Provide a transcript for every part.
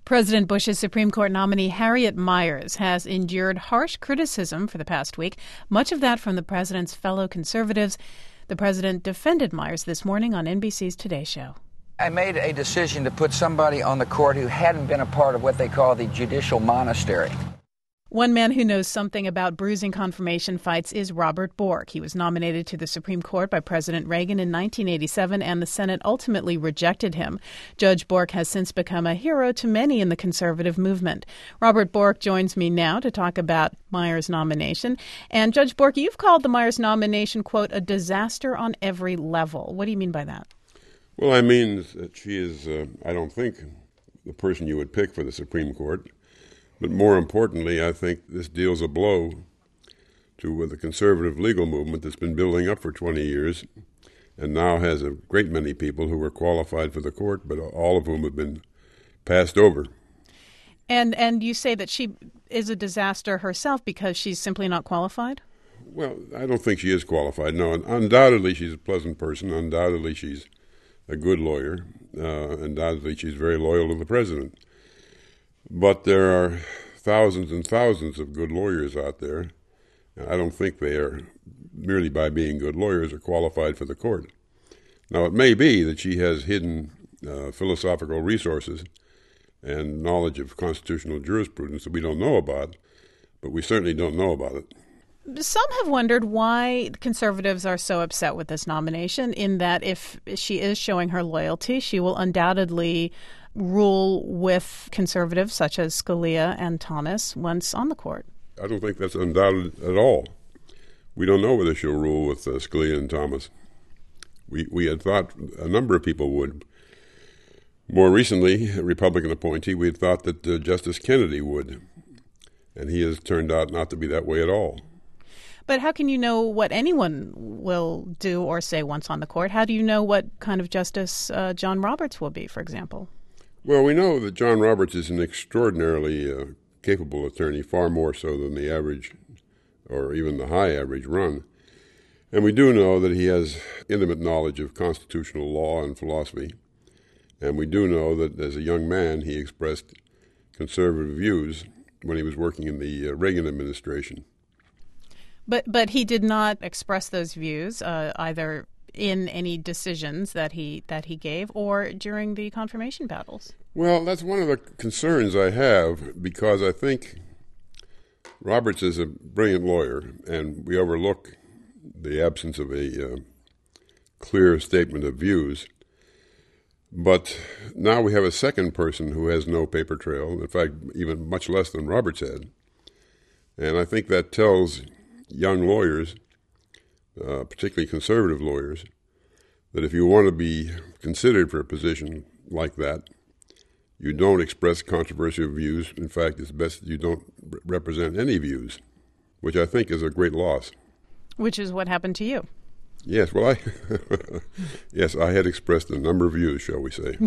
President Bush's Supreme Court nominee Harriet Miers has endured harsh criticism for the past week, much of that from the president's fellow conservatives. The president defended Miers this morning on NBC's Today Show. I made a decision to put somebody on the court who hadn't been a part of what they call the judicial monastery. One man who knows something about bruising confirmation fights is Robert Bork. He was nominated to the Supreme Court by President Reagan in 1987, and the Senate ultimately rejected him. Judge Bork has since become a hero to many in the conservative movement. Robert Bork joins me now to talk about Miers' nomination. And Judge Bork, you've called the Miers nomination, quote, a disaster on every level. What do you mean by that? Well, I mean that she is, I don't think, the person you would pick for the Supreme Court. But more importantly, I think this deals a blow to the conservative legal movement that's been building up for 20 years and now has a great many people who were qualified for the court, but all of whom have been passed over. And you say that she is a disaster herself because she's simply not qualified? Well, I don't think she is qualified. No, undoubtedly she's a pleasant person. Undoubtedly she's a good lawyer. Undoubtedly she's very loyal to the president. But there are thousands and thousands of good lawyers out there. I don't think they are, merely by being good lawyers, are qualified for the court. Now, it may be that she has hidden philosophical resources and knowledge of constitutional jurisprudence that we don't know about, but we certainly don't know about it. Some have wondered why conservatives are so upset with this nomination, in that if she is showing her loyalty, she will undoubtedly rule with conservatives such as Scalia and Thomas once on the court. I don't think that's undoubted at all. We don't know whether she'll rule with Scalia and Thomas. We had thought a number of people would. More recently, a Republican appointee, we had thought that Justice Kennedy would, and he has turned out not to be that way at all. But how can you know what anyone will do or say once on the court? How do you know what kind of justice John Roberts will be, for example? Well, we know that John Roberts is an extraordinarily capable attorney, far more so than the average or even the high average run. And we do know that he has intimate knowledge of constitutional law and philosophy. And we do know that as a young man, he expressed conservative views when he was working in the Reagan administration. But he did not express those views either in any decisions that he gave or during the confirmation battles. Well, that's one of the concerns I have, because I think Roberts is a brilliant lawyer, and we overlook the absence of a clear statement of views. But now we have a second person who has no paper trail, in fact, even much less than Roberts had. And I think that tells young lawyers, particularly conservative lawyers, that if you want to be considered for a position like that, you don't express controversial views. In fact, it's best that you don't represent any views, which I think is a great loss. Which is what happened to you. Yes, well, I had expressed a number of views, shall we say.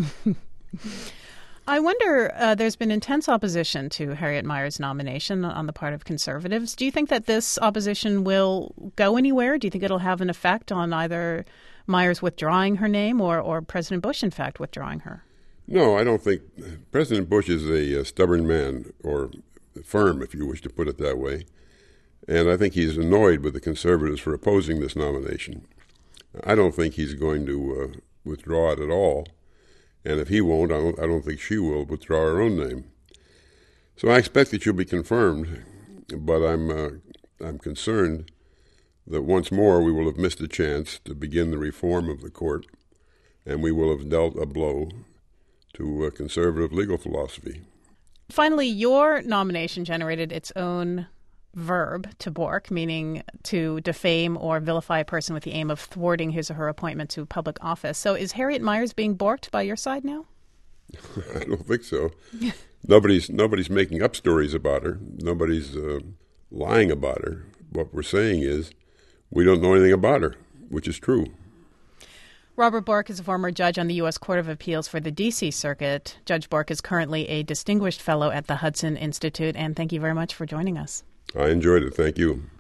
I wonder, there's been intense opposition to Harriet Miers' nomination on the part of conservatives. Do you think that this opposition will go anywhere? Do you think it'll have an effect on either Miers withdrawing her name or President Bush, in fact, withdrawing her? No, I don't think. President Bush is a stubborn man, or firm, if you wish to put it that way. And I think he's annoyed with the conservatives for opposing this nomination. I don't think he's going to withdraw it at all. And if he won't, I don't think she will withdraw her own name. So I expect that she'll be confirmed, but I'm concerned that once more we will have missed a chance to begin the reform of the court, and we will have dealt a blow to conservative legal philosophy. Finally, your nomination generated its own verb to Bork, meaning to defame or vilify a person with the aim of thwarting his or her appointment to public office. So is Harriet Miers being borked by your side now? I don't think so. Nobody's making up stories about her. Nobody's lying about her. What we're saying is we don't know anything about her, which is true. Robert Bork is a former judge on the U.S. Court of Appeals for the D.C. Circuit. Judge Bork is currently a distinguished fellow at the Hudson Institute, and thank you very much for joining us. I enjoyed it. Thank you.